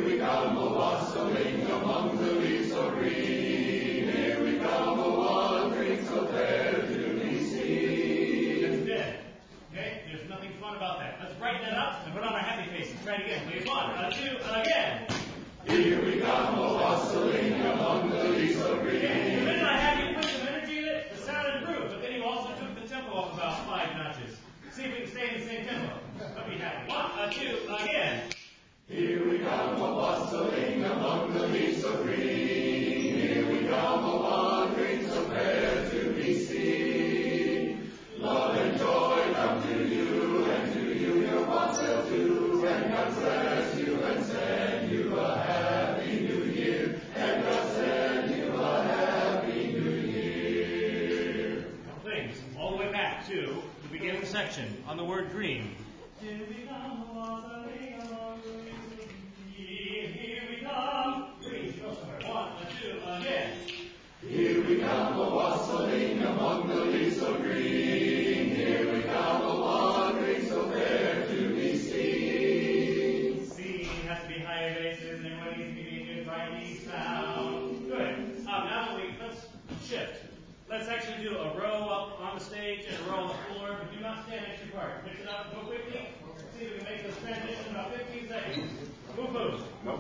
we come a-wassailing among the leaves so green. Here we come a-wandering so fair to be seen. That's dead. Okay? There's nothing fun about that. Let's brighten that up and put on our happy faces. Try it again, please. 1, 2, again. Here we come a-wassailing among the leaves so green. Okay. The minute I had you put some energy in it, the sound improved. But then you also took the tempo up about 5 notches. See if we can stay in the same tempo. Let me happy. 1, 2, again. Here we come a-wassailing among the leaves so green. Here we come a-wandering so fair to be seen. Love and joy come to you, and to you your wassail too. And God bless you and send you a happy new year. And God send you a happy new year. Now things all the way back to the beginning of the section on the word green. Here we come a-wassailing among the leaves so green. Here we come. Green. Go somewhere. 1, 2, again. Here we come a-wassailing among the leaves so green. Here we come a-wandering so fair to be seen. C has to be higher bases, and everybody needs to be a good writing sound. Good. Now let's shift. Let's actually do a row up on the stage and a row on the floor, but do not stand next to your partner. Mix it up, go quickly. See if we can make this transition in about 15 seconds. Move, move.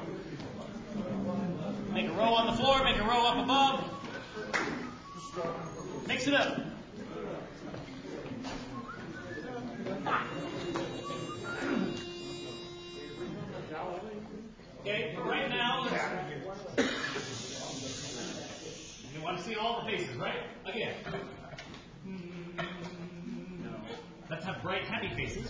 Make a row on the floor, make a row up above. Mix it up. Okay, right now, you want to see all the faces, right? Again. Let's have bright, happy faces.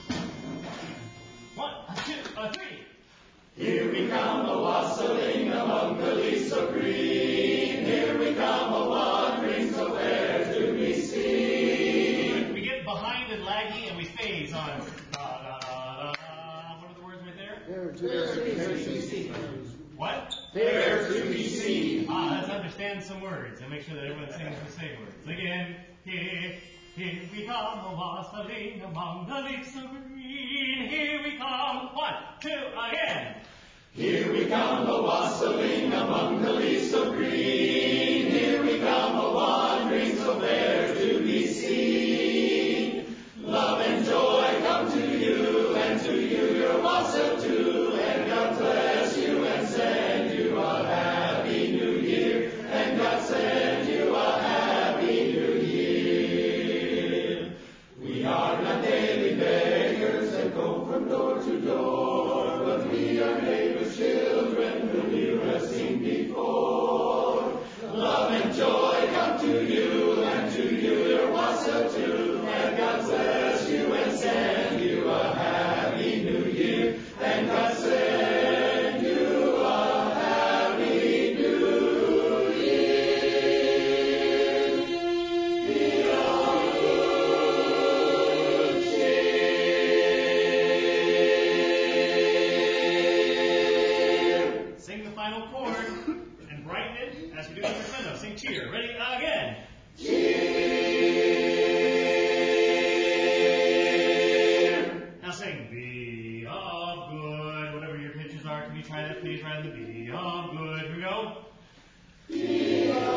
1, 2, 3. Here we come a-wassailing among the leaves so green. Here we come a-wandering so fair to be seen. We get behind and laggy and we phase on da da da da. What are the words right there? Fair to be seen. What? Fair to be seen. Let's understand some words and make sure that everyone sings the same words. Again, here we come a-wassailing among the leaves so green. Here we come. 1, 2, again. Here we come a-wassailing among the leaves so green. Here we come a-wandering so fair to be seen. Love and joy come to you, and to you your wassail too. And God bless you and send you a happy new year. And God send you a happy new year. We are not daily beggars that go from door to door, but we are neighbors' children whom you have seen before. Love and joy come to you, and to you your wassail too. And God bless you and send you a happy new year. And God send you a happy new year. Be of good cheer. Sing the final chord and brighten it as we do the crescendo. Sing cheer. Ready? Again. Cheer. Now sing be of good. Whatever your pitches are, can you try that please? Right in the be of good. Here we go. Be of